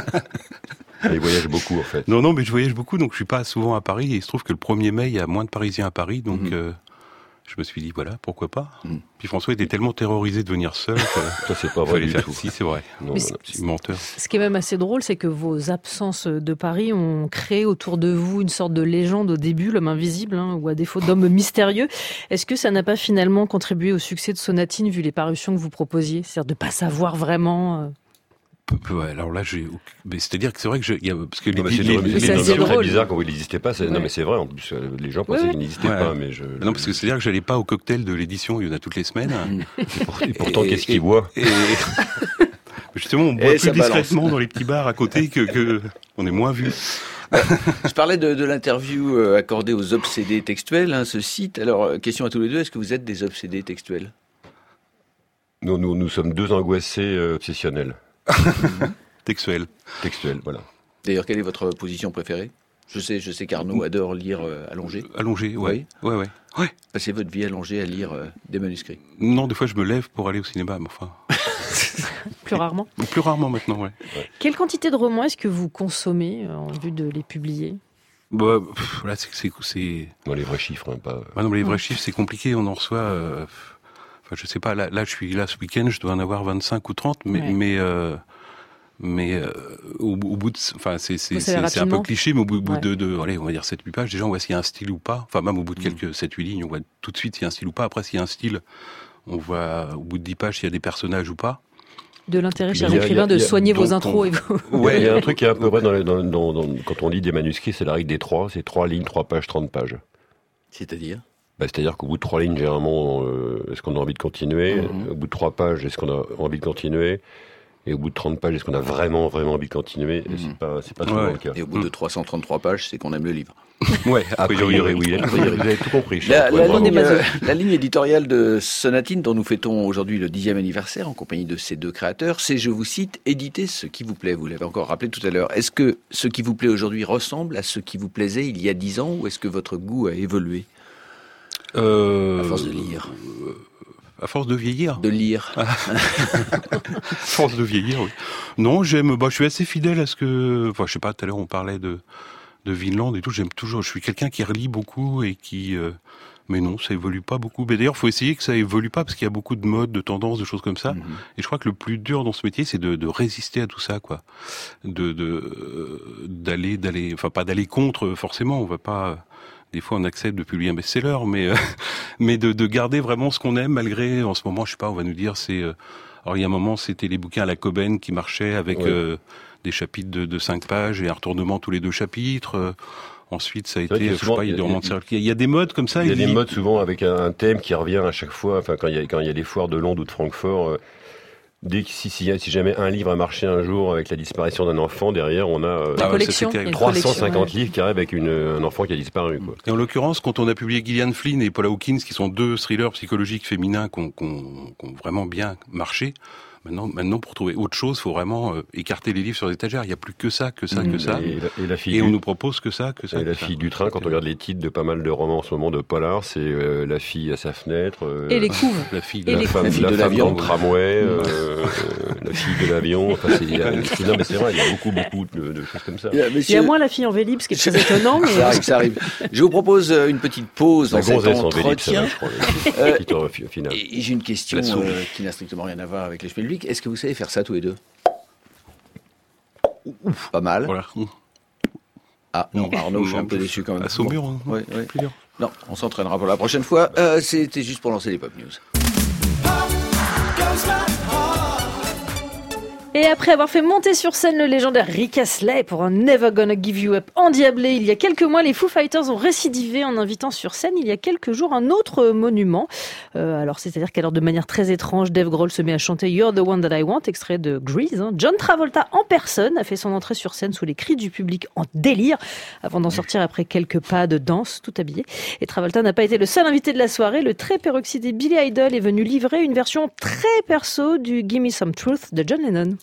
Il voyage beaucoup, en fait. Non, mais je voyage beaucoup, donc je suis pas souvent à Paris. Et il se trouve que le 1er mai, il y a moins de Parisiens à Paris, donc je me suis dit, voilà, pourquoi pas. Puis François était tellement terrorisé de venir seul que... Ça, c'est pas vrai du tout. Si, c'est vrai. Non, c'est menteur. Ce qui est même assez drôle, c'est que vos absences de Paris ont créé autour de vous une sorte de légende au début, l'homme invisible, ou à défaut d'homme mystérieux. Est-ce que ça n'a pas finalement contribué au succès de Sonatine, vu les parutions que vous proposiez ? C'est-à-dire de ne pas savoir vraiment... Ouais, alors là, c'est-à-dire que c'est vrai que parce que c'est très bizarre quand il n'existait pas. Non, mais c'est vrai. En plus, les gens pensaient qu'il n'existait pas, mais non, parce que c'est-à-dire que j'allais pas au cocktail de l'édition. Il y en a toutes les semaines. Et pourtant, qu'est-ce qu'il boit Justement, on boit plus discrètement dans les petits bars à côté que on est moins vu. Je parlais de l'interview accordée aux obsédés textuels, ce site. Alors, question à tous les deux, est-ce que vous êtes des obsédés textuels ? Nous sommes 2 angoissés obsessionnels. Textuel, voilà. D'ailleurs, quelle est votre position préférée ? Je sais qu'Arnaud adore lire allongé. Allongé, ouais. Ouais. Passez votre vie allongée à lire des manuscrits. Non, des fois je me lève pour aller au cinéma, mais enfin... Plus rarement ? Plus rarement maintenant, ouais. Quelle quantité de romans est-ce que vous consommez en vue de les publier ? Là, c'est... Non, les vrais chiffres, pas... non, mais les vrais chiffres, c'est compliqué, on en reçoit... Enfin, je sais pas, là, je suis là ce week-end, je dois en avoir 25 ou 30, mais au bout de, enfin, c'est un peu cliché, mais au bout de allez, on va dire 7-8 pages, déjà, on voit s'il y a un style ou pas. Enfin, même au bout de quelques 7-8 lignes, on voit tout de suite s'il y a un style ou pas. Après, s'il y a un style, on voit au bout de 10 pages s'il y a des personnages ou pas. De l'intérêt chez l'écrivain de soigner vos intros et vos... Ouais, il y a un truc qui est à peu près quand on lit des manuscrits, c'est la règle des 3, c'est 3 lignes, 3 pages, 30 pages. C'est-à-dire ? C'est-à-dire qu'au bout de 3 lignes, généralement, est-ce qu'on a envie de continuer? Au bout de 3 pages, est-ce qu'on a envie de continuer? Et au bout de 30 pages, est-ce qu'on a vraiment envie de continuer? Et c'est pas toujours le cas. Et au bout de 333 pages, c'est qu'on aime le livre. Ouais, a priori, oui. Vous avez tout compris. La ligne éditoriale de Sonatine, dont nous fêtons aujourd'hui le 10e anniversaire en compagnie de ces deux créateurs, c'est, je vous cite, éditez ce qui vous plaît. Vous l'avez encore rappelé tout à l'heure. Est-ce que ce qui vous plaît aujourd'hui ressemble à ce qui vous plaisait il y a 10 ans, ou est-ce que votre goût a évolué à force de lire? À force de vieillir. De lire. À force de vieillir, oui. Non, je suis assez fidèle à ce que, je sais pas, tout à l'heure on parlait de Vinland et tout, j'aime toujours, je suis quelqu'un qui relit beaucoup et qui, mais non, ça évolue pas beaucoup. Mais d'ailleurs, faut essayer que ça évolue pas parce qu'il y a beaucoup de modes, de tendances, de choses comme ça. Et je crois que le plus dur dans ce métier, c'est de résister à tout ça, quoi. D'aller, pas d'aller contre, forcément, on va pas, des fois on accepte de publier un best-seller, mais de garder vraiment ce qu'on aime malgré, en ce moment, je sais pas, on va nous dire, alors il y a un moment, c'était les bouquins à la Coben qui marchaient avec des chapitres de 5 pages et un retournement tous les 2 chapitres. Ensuite, ça a été, je sais pas, il y a des romans de cercle. Il y a des modes comme ça. Il y a des modes souvent avec un thème qui revient à chaque fois. Enfin, quand il y a les foires de Londres ou de Francfort, dès que si jamais un livre a marché un jour avec la disparition d'un enfant, derrière on a 350 livres qui arrivent avec un enfant qui a disparu, quoi. Et en l'occurrence, quand on a publié Gillian Flynn et Paula Hawkins, qui sont 2 thrillers psychologiques féminins qui ont vraiment bien marché, Maintenant, pour trouver autre chose, faut vraiment écarter les livres sur les étagères. Il n'y a plus que ça. Et on nous propose que ça. Et la fille du train, quand on regarde les titres de pas mal de romans en ce moment de polar, c'est la fille à sa fenêtre. Et les couves. La femme dans le tramway, la fille de l'avion. Enfin, non, mais c'est vrai, il y a beaucoup de choses comme ça. Il y a moins la fille en Vélib, ce qui est très étonnant. Mais... Ça arrive. Je vous propose une petite pause dans cet entretien. Et j'ai une question qui n'a strictement rien à voir avec les chemins. Est-ce que vous savez faire ça tous les deux? Pas mal. Voilà. Ah non, Arnaud, je suis un peu déçu quand même. À Saumur, oui. Non, on s'entraînera pour la prochaine fois. C'était juste pour lancer les Pop News. Et après avoir fait monter sur scène le légendaire Rick Astley pour un Never Gonna Give You Up endiablé il y a quelques mois, les Foo Fighters ont récidivé en invitant sur scène il y a quelques jours un autre monument. Alors c'est-à-dire qu'alors de manière très étrange, Dave Grohl se met à chanter You're the One That I Want, extrait de Grease. John Travolta en personne a fait son entrée sur scène sous les cris du public en délire avant d'en sortir après quelques pas de danse tout habillé. Et Travolta n'a pas été le seul invité de la soirée. Le très peroxydé Billy Idol est venu livrer une version très perso du Gimme Some Truth de John Lennon.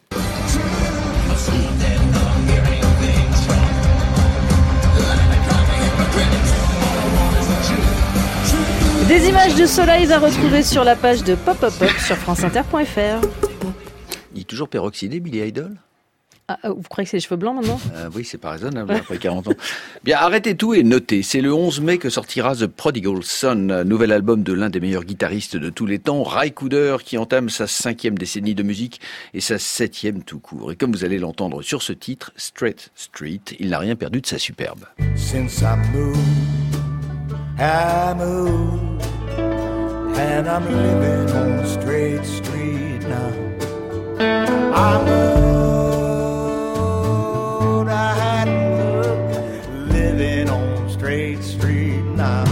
Des images de soleil à retrouver sur la page de Pop Up Pop sur franceinter.fr. Il est toujours peroxydé, Billy Idol? Ah, vous croyez que c'est les cheveux blancs maintenant? Oui, c'est pas raisonnable après 40 ans. Bien, arrêtez tout et notez. C'est le 11 mai que sortira The Prodigal Son, nouvel album de l'un des meilleurs guitaristes de tous les temps, Ry Cooder, qui entame sa 5e décennie de musique et sa 7e tout court. Et comme vous allez l'entendre sur ce titre, Straight Street, il n'a rien perdu de sa superbe. Since I moved, and I'm living on Straight Street now. I moved, I hadn't looked, living on Straight Street now.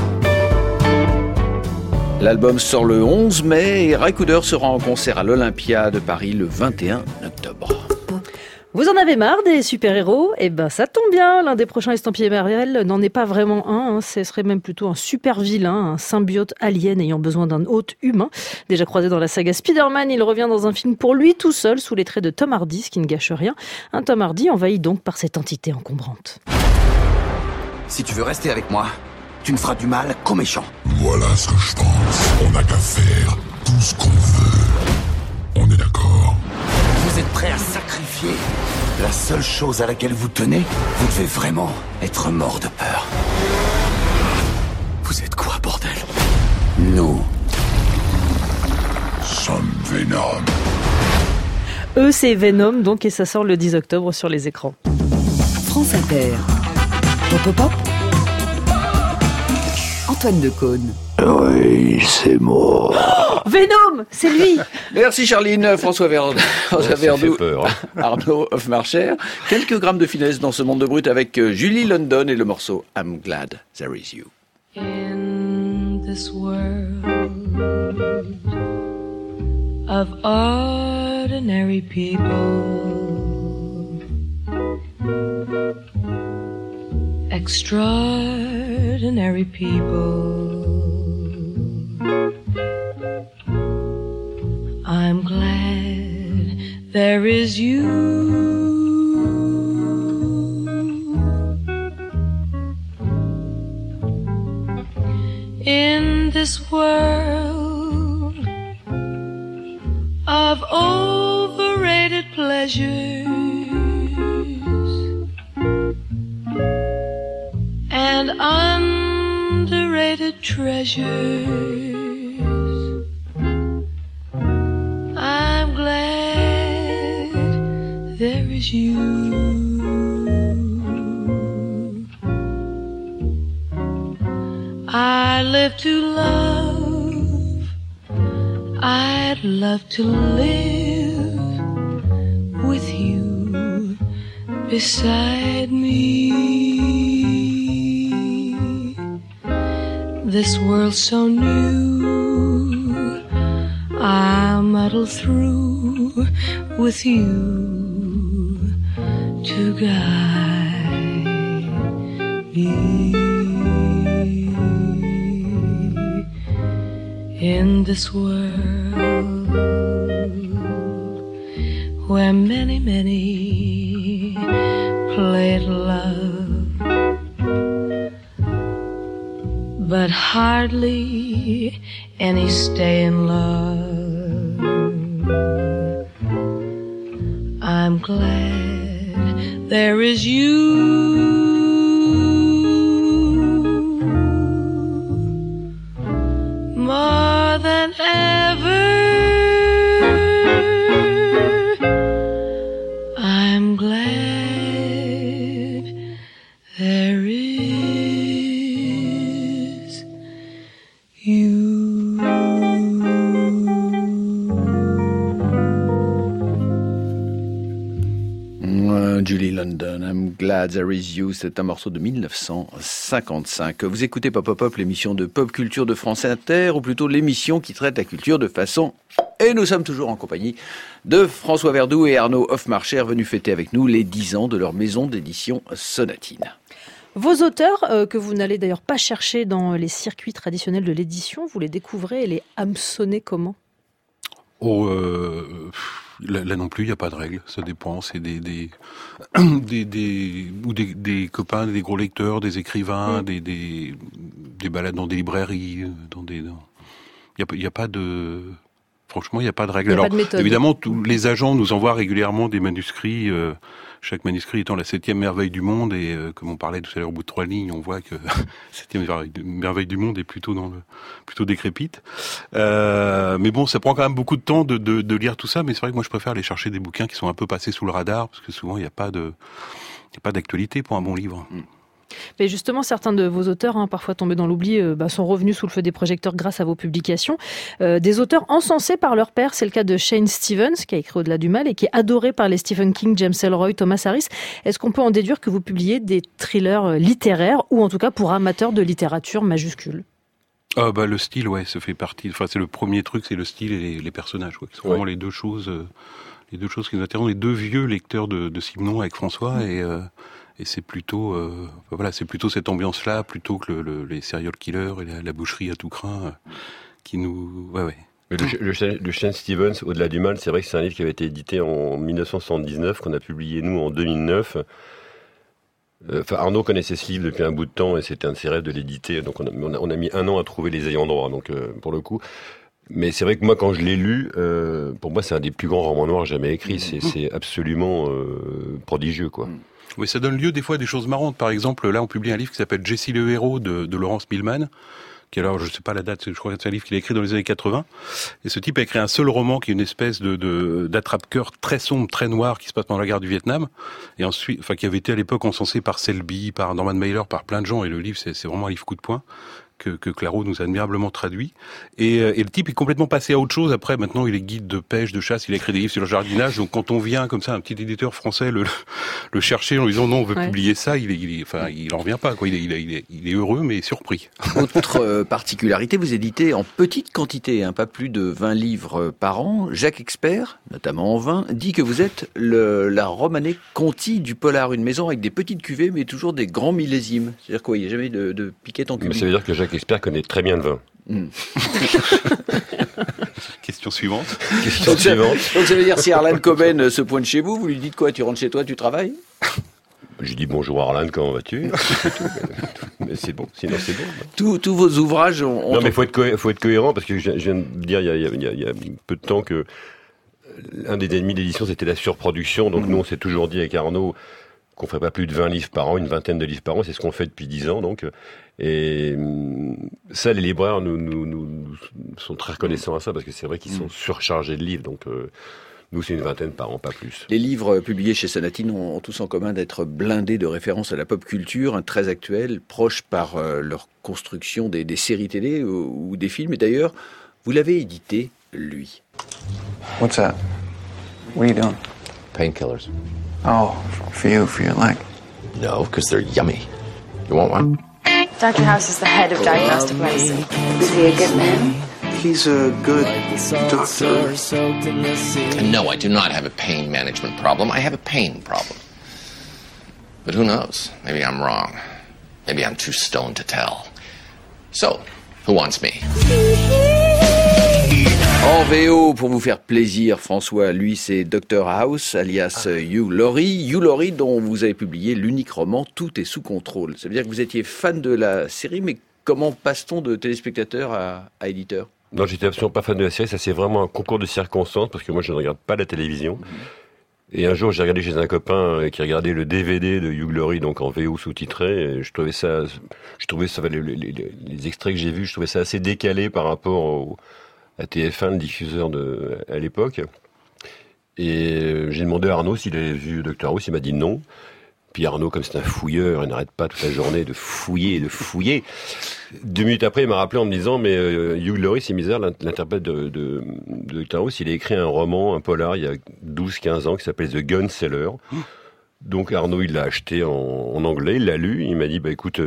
L'album sort le 11 mai et Ry Cooder sera en concert à l'Olympia de Paris le 21 octobre. Vous en avez marre des super-héros? Eh ben, ça tombe bien. L'un des prochains estampillés Marvel n'en est pas vraiment un. Ce serait même plutôt un super-vilain, un symbiote alien ayant besoin d'un hôte humain. Déjà croisé dans la saga Spider-Man, il revient dans un film pour lui tout seul, sous les traits de Tom Hardy, ce qui ne gâche rien. Un Tom Hardy envahi donc par cette entité encombrante. Si tu veux rester avec moi, tu ne feras du mal qu'aux méchants. Voilà ce que je pense. On n'a qu'à faire tout ce qu'on veut. On est d'accord? Vous êtes prêts à sacrifier la seule chose à laquelle vous tenez? Vous devez vraiment être mort de peur. Vous êtes quoi, bordel? Nous sommes Venom. Eux, c'est Venom, donc, et ça sort le 10 octobre sur les écrans. France Inter. Pop Pop. Antoine Decaune. Oui, c'est moi. Venom, c'est lui. Merci Charline, François Verdou, Arnaud Hofmarcher. Quelques grammes de finesse dans ce monde de brut avec Julie London et le morceau I'm Glad There Is You. In this world of ordinary people, extraordinary people, I'm glad there is you. In this world of overrated pleasures and underrated treasures, I'm glad there is you. I live to love, I'd love to live with you beside me. This world's so new, I'll muddle through with you to guide me. In this world where many, many play at love, but hardly any stay in love, I'm glad there is you. More than ever, I'm glad there is you. Julie London, I'm glad there is you, c'est un morceau de 1955. Vous écoutez Pop Pop Pop, l'émission de pop culture de France Inter, ou plutôt l'émission qui traite la culture de façon... Et nous sommes toujours en compagnie de François Verdoux et Arnaud Hofmarcher, venus fêter avec nous les 10 ans de leur maison d'édition Sonatine. Vos auteurs, que vous n'allez d'ailleurs pas chercher dans les circuits traditionnels de l'édition, vous les découvrez et les hameçonnez comment ? Là non plus, il n'y a pas de règle. Ça dépend. C'est des copains, des gros lecteurs, des écrivains, des balades dans des librairies, il y a pas de... Franchement, il n'y a pas de règle. Alors, évidemment, tous les agents nous envoient régulièrement des manuscrits, chaque manuscrit étant la 7e merveille du monde, et comme on parlait tout à l'heure au bout de 3 lignes, on voit que 7e merveille du monde est plutôt décrépite. Mais bon, ça prend quand même beaucoup de temps de lire tout ça, mais c'est vrai que moi je préfère aller chercher des bouquins qui sont un peu passés sous le radar, parce que souvent il n'y a pas d'actualité pour un bon livre. Mais justement, certains de vos auteurs, parfois tombés dans l'oubli, sont revenus sous le feu des projecteurs grâce à vos publications. Des auteurs encensés par leur père, c'est le cas de Shane Stevens, qui a écrit Au-delà du mal et qui est adoré par les Stephen King, James Ellroy, Thomas Harris. Est-ce qu'on peut en déduire que vous publiez des thrillers littéraires, ou en tout cas pour amateurs de littérature majuscule ? Le style, ouais, ça fait partie. Enfin, c'est le premier truc, c'est le style et les personnages, quoi, qui sont vraiment les deux choses qui nous intéressent. Les deux vieux lecteurs de Simon avec François, et c'est plutôt, c'est plutôt cette ambiance-là, plutôt que les serial killers et la boucherie à tout crin, qui nous, ouais. Mais le Shane Stevens, Au-delà du mal, c'est vrai que c'est un livre qui avait été édité en 1979, qu'on a publié nous en 2009. Arnaud connaissait ce livre depuis un bout de temps et c'était un de ses rêves de l'éditer. Donc on a mis 1 an à trouver les ayants droit. Donc pour le coup. Mais c'est vrai que moi, quand je l'ai lu, pour moi, c'est un des plus grands romans noirs jamais écrits. C'est absolument prodigieux, quoi. Oui, ça donne lieu des fois à des choses marrantes. Par exemple, là, on publie un livre qui s'appelle Jessie le héros de Laurence Milman, qui, alors, je sais pas la date, je crois que c'est un livre qu'il a écrit dans les années 80. Et ce type a écrit un seul roman qui est une espèce d'attrape-cœur très sombre, très noir, qui se passe pendant la guerre du Vietnam. Et ensuite, qui avait été à l'époque encensé par Selby, par Norman Mailer, par plein de gens. Et le livre, c'est vraiment un livre coup de poing, que Claro nous a admirablement traduit. Et le type est complètement passé à autre chose. Après, maintenant, il est guide de pêche, de chasse, il a écrit des livres sur le jardinage. Donc, quand on vient comme ça, un petit éditeur français le chercher en lui disant non, on veut publier ça, il en revient pas, quoi. Il est heureux, mais surpris. Autre particularité, vous éditez en petite quantité, pas plus de 20 livres par an. Jacques Expert, notamment en vin, dit que vous êtes la Romanée Conti du polar, une maison avec des petites cuvées, mais toujours des grands millésimes. C'est-à-dire quoi, il n'y a jamais de piquette en cuvée. Mais ça veut dire que Jacques Expert connaît très bien le vin. Question suivante. Donc ça veut dire, si Harlan Coben se pointe chez vous, vous lui dites quoi? Tu rentres chez toi, tu travailles? Je lui dis bonjour Harlan, comment vas-tu? Mais c'est bon, sinon c'est bon. Tous vos ouvrages ont... Non, mais faut être cohérent, parce que je viens de dire il y a peu de temps que un des ennemis d'édition, c'était la surproduction. Donc nous, on s'est toujours dit avec Arnaud qu'on ferait pas plus de 20 livres par an, une vingtaine de livres par an. C'est ce qu'on fait depuis 10 ans. Donc, et ça, les libraires nous sont très reconnaissants à ça, parce que c'est vrai qu'ils sont surchargés de livres. Donc nous, c'est une vingtaine par an, pas plus. Les livres publiés chez Sonatine ont tous en commun d'être blindés de références à la pop culture, très actuelles, proches par leur construction des séries télé ou des films. Et d'ailleurs, vous l'avez édité, lui. What's that? What are you doing? Painkillers. Oh, for your leg. No, because they're yummy. You want one? Dr. House is the head of diagnostic medicine. Is he a good man? He's a good doctor. And no, I do not have a pain management problem. I have a pain problem. But who knows? Maybe I'm wrong. Maybe I'm too stoned to tell. So, who wants me? En VO, pour vous faire plaisir, François, lui c'est Dr House, alias Hugh Laurie. Hugh Laurie dont vous avez publié l'unique roman « Tout est sous contrôle ». Ça veut dire que vous étiez fan de la série, mais comment passe-t-on de téléspectateur à éditeur? Non, j'étais absolument pas fan de la série, ça c'est vraiment un concours de circonstances, parce que moi je ne regarde pas la télévision. Et un jour j'ai regardé chez un copain qui regardait le DVD de Hugh Laurie, donc en VO sous-titré, et je trouvais ça les extraits que j'ai vus, je trouvais ça assez décalé par rapport à TF1, le diffuseur à l'époque. Et j'ai demandé à Arnaud s'il avait vu Dr House, il m'a dit non. Puis Arnaud, comme c'est un fouilleur, il n'arrête pas toute la journée de fouiller et de fouiller. 2 minutes après, il m'a rappelé en me disant, mais Hugh Laurie, c'est misère, l'interprète de Dr House, il a écrit un roman, un polar, il y a 12-15 ans, qui s'appelle The Gun Seller. Donc Arnaud, il l'a acheté en anglais, il l'a lu, il m'a dit, bah écoute,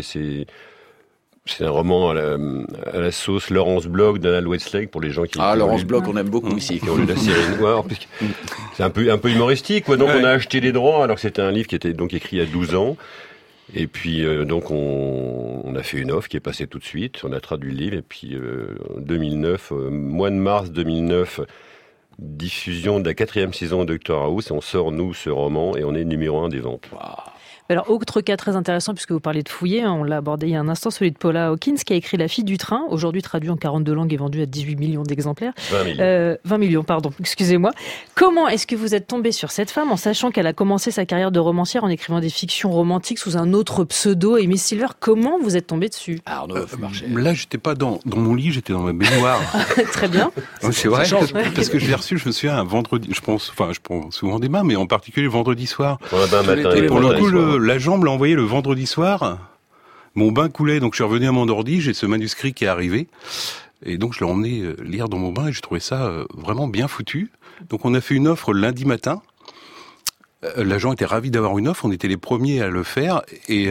c'est un roman à la sauce Laurence Bloch, Donald Westlake, pour les gens qui... Ah, Laurence Bloch, on aime beaucoup ici. Qui ont lu la série noire. C'est un peu humoristique, quoi. Donc on a acheté les droits, alors que c'était un livre qui était donc écrit il y a 12 ans. Et puis donc on a fait une offre qui est passée tout de suite. On a traduit le livre. Et puis 2009, mois de mars 2009, diffusion de la 4e saison de Dr House. Et on sort, nous, ce roman, et on est numéro 1 des ventes. Wow. Alors, autre cas très intéressant, puisque vous parlez de fouiller, on l'a abordé il y a un instant, celui de Paula Hawkins, qui a écrit La fille du train, aujourd'hui traduit en 42 langues et vendu à 18 millions d'exemplaires. 20 millions, pardon, excusez-moi. Comment est-ce que vous êtes tombé sur cette femme, en sachant qu'elle a commencé sa carrière de romancière en écrivant des fictions romantiques sous un autre pseudo, Amy Silver? Comment vous êtes tombé dessus? Arnaud Marchais. Là, j'étais pas dans mon lit, j'étais dans ma baignoire. Très bien. C'est vrai, parce que je l'ai reçu, je me souviens, un vendredi, je prends souvent des mains, mais en particulier le vendredi soir. Et pour le coup, l'agent me l'a envoyé le vendredi soir. Mon bain coulait, donc je suis revenu à mon ordi, j'ai ce manuscrit qui est arrivé. Et donc je l'ai emmené lire dans mon bain et j'ai trouvé ça vraiment bien foutu. Donc on a fait une offre lundi matin. L'agent était ravi d'avoir une offre, on était les premiers à le faire. Et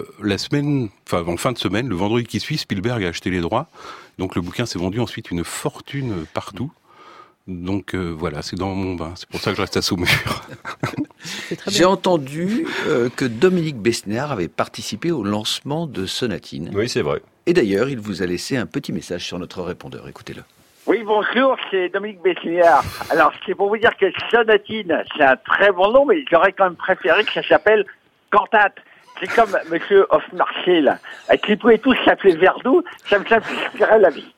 en fin de semaine, le vendredi qui suit, Spielberg a acheté les droits. Donc le bouquin s'est vendu ensuite une fortune partout. Donc voilà, c'est dans mon bain. C'est pour ça que je reste à Saumur. J'ai entendu que Dominique Besnéard avait participé au lancement de Sonatine. Oui, c'est vrai. Et d'ailleurs, il vous a laissé un petit message sur notre répondeur. Écoutez-le. Oui, bonjour, c'est Dominique Besnéard. Alors, c'est pour vous dire que Sonatine, c'est un très bon nom, mais j'aurais quand même préféré que ça s'appelle Cantate. C'est comme Monsieur Hofmarché, là. Qu'ils pouvaient tous s'appeler Verdoux, ça me simplifierait la vie.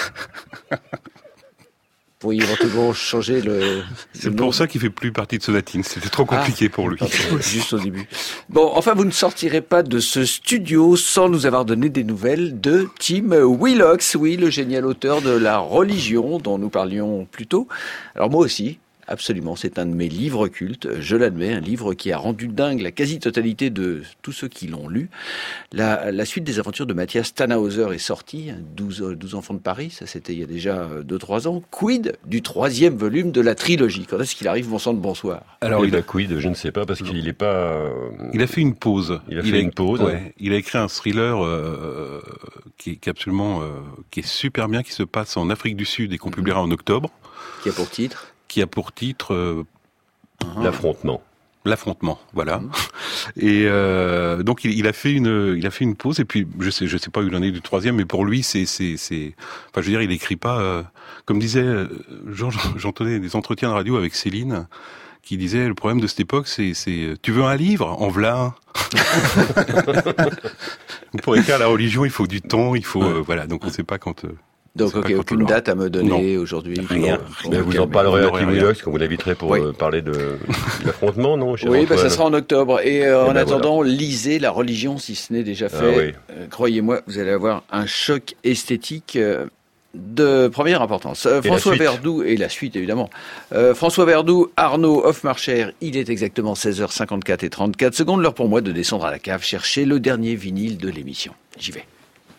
Vous pourriez éventuellement changer le C'est pour ça qu'il fait plus partie de Sonatine. C'était trop compliqué pour lui. Juste au début. Bon, enfin, vous ne sortirez pas de ce studio sans nous avoir donné des nouvelles de Tim Wheelock. Oui, le génial auteur de La Religion dont nous parlions plus tôt. Alors moi aussi, Absolument, c'est un de mes livres cultes, je l'admets, un livre qui a rendu dingue la quasi-totalité de tous ceux qui l'ont lu. La suite des aventures de Matthias Tannhauser est sortie, 12 enfants de Paris, ça c'était il y a déjà 2-3 ans. Quid du 3e volume de la trilogie? Quand est-ce qu'il arrive, bon sang de bonsoir? Alors, il a quid, je ne sais pas, parce qu'il est pas... Il a fait une pause. Il a fait une pause. Ouais. Il a écrit un thriller qui est absolument... qui est super bien, qui se passe en Afrique du Sud et qu'on publiera en octobre. Qui a pour titre L'affrontement. L'affrontement, voilà. Et donc il a fait une pause, et puis je sais pas où il en est du 3e, mais pour lui enfin je veux dire, il écrit pas comme disait j'entendais des entretiens de radio avec Céline qui disait le problème de cette époque c'est tu veux un livre, en v'là un. Pour écrire la religion, il faut du temps, il faut voilà, donc on sait pas quand donc, aucune date à me donner aujourd'hui. Rien. Vous en parlerez à Tim Willox quand vous l'inviterez pour parler de l'affrontement, non, cher Oui, Antoine? ça sera en octobre. Et en attendant, lisez La religion, si ce n'est déjà fait. Croyez-moi, vous allez avoir un choc esthétique de première importance. François Verdoux, et la suite évidemment. François Verdoux, Arnaud Hofmarcher, il est exactement 16h54 et 34 secondes. L'heure pour moi de descendre à la cave chercher le dernier vinyle de l'émission. J'y vais.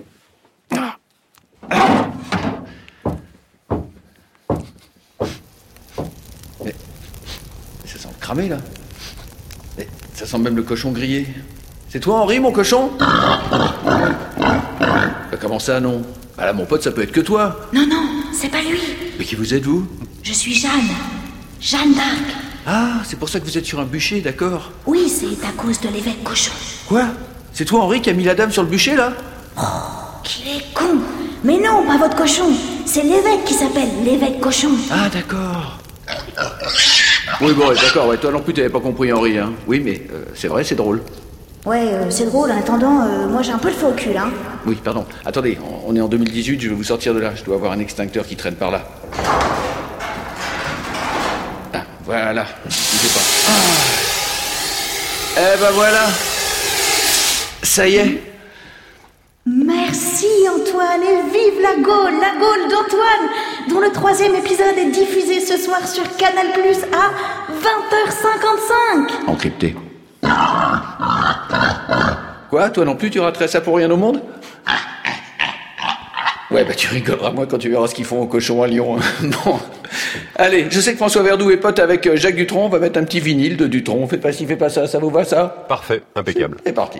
Mais ça sent cramé là. Mais ça sent même le cochon grillé. C'est toi Henri, mon cochon? Comment ça, non? Bah là, mon pote, ça peut être que toi. Non, c'est pas lui. Mais qui vous êtes, vous? Je suis Jeanne d'Arc. Ah, c'est pour ça que vous êtes sur un bûcher, d'accord. Oui, c'est à cause de l'évêque cochon. Quoi? C'est toi Henri qui a mis la dame sur le bûcher là? Oh, qu'il est con. Mais non, pas votre cochon. C'est l'évêque qui s'appelle l'évêque cochon. Ah, d'accord. Oui, bon, d'accord, ouais, toi non plus t'avais pas compris Henri, hein. Oui, mais c'est vrai, c'est drôle. Ouais, c'est drôle, en attendant, moi j'ai un peu le feu au cul, hein. Oui, pardon. Attendez, on est en 2018, je vais vous sortir de là. Je dois avoir un extincteur qui traîne par là. Ah, voilà. Je sais pas. Eh ben voilà. Ça y est. Merci Antoine, et vive la Gaule d'Antoine, dont le 3e épisode est diffusé ce soir sur Canal+ à 20h55. Encrypté. Quoi? Toi non plus, tu raterais ça pour rien au monde? Ouais, bah tu rigoleras, moi, quand tu verras ce qu'ils font aux cochons à Lyon. Bon. Allez, je sais que François Verdoux est pote avec Jacques Dutronc, on va mettre un petit vinyle de Dutronc. Faites pas ci, faites pas ça, ça vous va ça? Parfait, impeccable. C'est parti.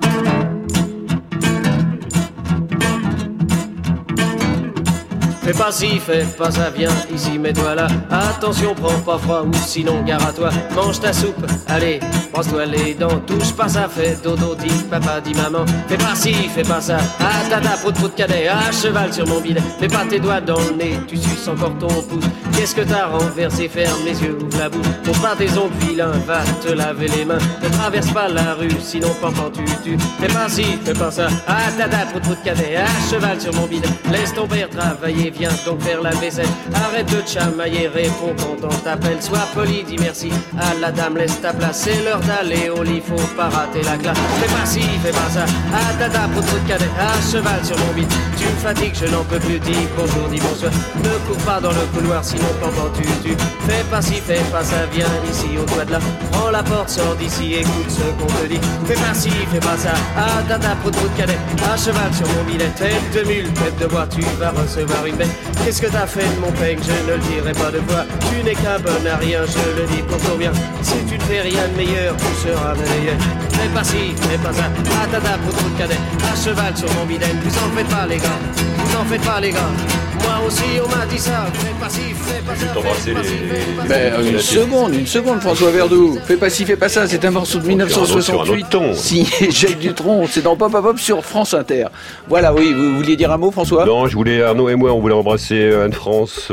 Fais pas ci, fais pas ça, viens ici, mets-toi là. Attention, prends pas froid ou sinon gare à toi. Mange ta soupe, allez, brosse-toi les dents. Touche pas ça, fais dodo, dis papa, dis maman. Fais pas ci, fais pas ça. Ah tata, prout cadet, à cheval sur mon bidet. Mets pas tes doigts dans le nez, tu suces encore ton pouce. Qu'est-ce que t'as renversé? Ferme les yeux, ouvre la bouche. Pose pas tes ongles vilains, va te laver les mains. Ne traverse pas la rue, sinon pampan tu tues. Fais pas ci, fais pas ça. Ah tata, prout cadet, à cheval sur mon bidet. Laisse ton père travailler, viens donc faire la vaisselle. Arrête de te chamailler, réponds quand on t'appelle. Sois poli, dis merci à la dame, laisse ta place. C'est l'heure d'aller au lit, faut pas rater la classe. Fais pas ci, fais pas ça. Ah tata, prout cadet, à cheval sur mon bide. Tu me fatigues, je n'en peux plus, dis bonjour, dis bonsoir. Ne cours pas dans le couloir, sinon pendant tu. Fais pas ci, fais pas ça, viens ici au toit de là. Prends la porte, sors d'ici, écoute ce qu'on te dit. Fais pas ci, fais pas ça. Ah tata, prout cadet, à cheval sur mon bidet. Tête de mule, tête de bois, tu vas recevoir une bête. Qu'est-ce que t'as fait de mon peigne? Je ne le dirai pas de voix. Tu n'es qu'un bon à rien, je le dis pour ton bien. Si tu ne fais rien de meilleur, tu seras meilleur. Fais pas ci, fais pas ça. Ah tata, prout cadet, à cheval sur mon bidet. Vous en faites pas les gars, vous en faites pas les gars. Moi aussi on m'a dit ça. Fais pas ci, fais pas ça. Mais une seconde, François Verdoux. Fais pas ci, fais pas ça. C'est un morceau de 1968. Signé Jacques Dutronc. C'est dans Pop Pop sur France Inter. Voilà, oui. Vous vouliez dire un mot, François? Non, Arnaud et moi, on voulait embrasser Anne-France,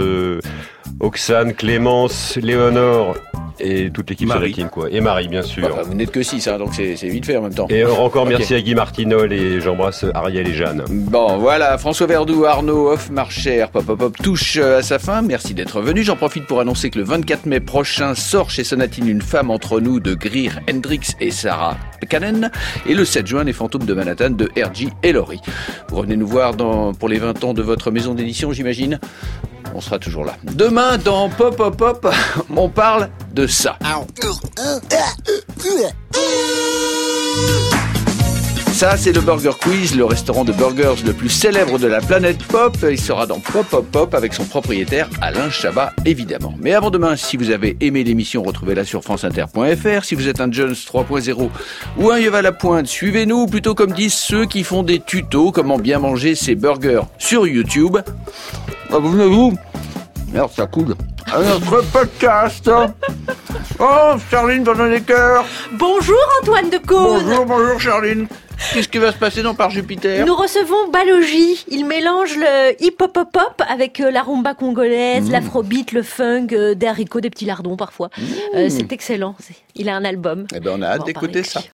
Oxane, Clémence, Léonore et toute l'équipe Sonatine, quoi. Et Marie, bien sûr. Bah, vous n'êtes que 6, hein, donc c'est vite fait en même temps. Et encore merci à Guy Martinol, et j'embrasse Ariel et Jeanne. Bon, voilà, François Verdoux, Arnaud Hofmarcher, Pop touche à sa fin. Merci d'être venu. J'en profite pour annoncer que le 24 mai prochain sort chez Sonatine Une femme entre nous de Greer Hendricks et Sarah Kanen. Et le 7 juin, Les fantômes de Manhattan de R.J. et Laurie. Vous revenez nous voir pour les 20 ans de votre maison d'édition, j'imagine? on sera toujours là. Demain, dans Pop Pop Pop, on parle de ça. Ça, c'est le Burger Quiz, le restaurant de burgers le plus célèbre de la planète pop. Il sera dans Pop Pop Pop avec son propriétaire Alain Chabat, évidemment. Mais avant demain, si vous avez aimé l'émission, retrouvez-la sur franceinter.fr. Si vous êtes un Jones 3.0 ou un Yves à la pointe, suivez-nous, ou plutôt comme disent ceux qui font des tutos, comment bien manger ses burgers sur YouTube. Abonnez-vous. Merde, ça coule. À notre podcast. Oh, Charline, donne les cœurs. Bonjour Antoine de Caunes. Bonjour Charline. Qu'est-ce qui va se passer dans Par Jupiter? Nous recevons Balogie. Il mélange le hip-hop-hop avec la rumba congolaise, l'afrobeat, le funk, des haricots, des petits lardons parfois. C'est excellent. Il a un album. Eh ben, on a hâte d'écouter ça.